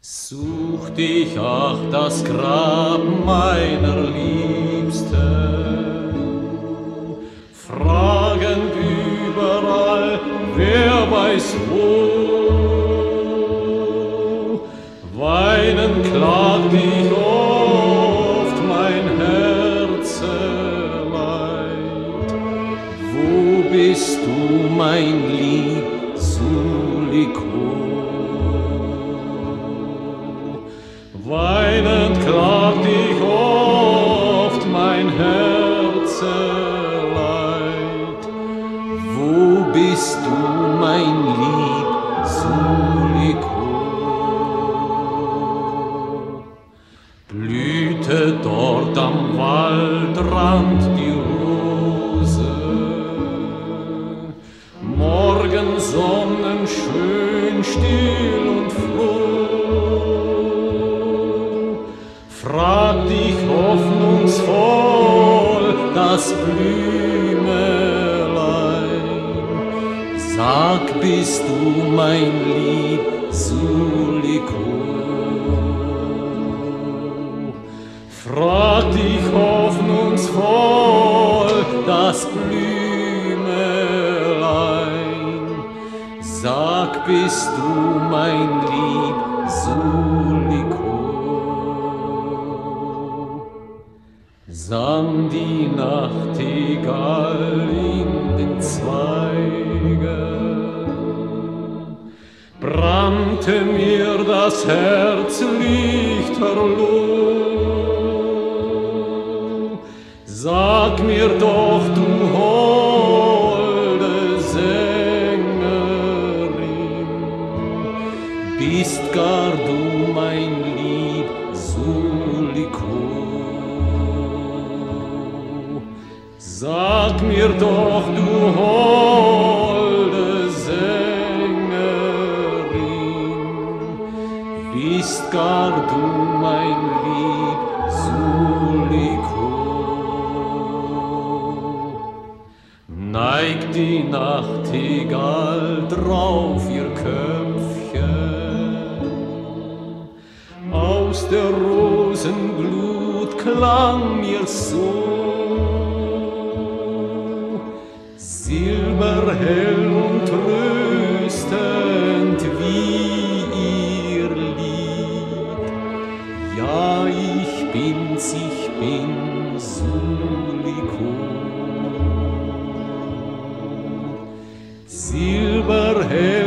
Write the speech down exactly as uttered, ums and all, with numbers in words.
Sucht ich ach das Grab meiner Liebsten, fragend überall, wer weiß wo. Weinend klagt ich oft mein Herzeleid. Wo bist du, mein Lieb, Suliko? Weinend klagt ich oft mein Herzeleid. Wo bist du, mein Lieb, Suliko? Blühte dort am Waldrand die Rose, Morgensonnen schön, still und froh. Fragt dich hoffnungsvoll das Blümelein, sag, bist du, mein Lieb, Suliko? Fragt dich hoffnungsvoll das Blümelein, sag, bist du, mein Lieb, Suliko? Sang die Nachtigall in den Zweigen, brannte mir das Herz lichterloh. Sag mir doch, du holde Sängerin, bist gar du, mein Lieb, Suliko? Sag mir doch, du holde Sängerin, bist gar du, mein Lieb, Suliko? Neigt die Nachtigall drauf ihr Köpfchen, aus der Rosenglut klang ihr so. Silberhell und tröstend wie ihr Lied. Ja, ich bin's, ich bin Suliko. Silberhell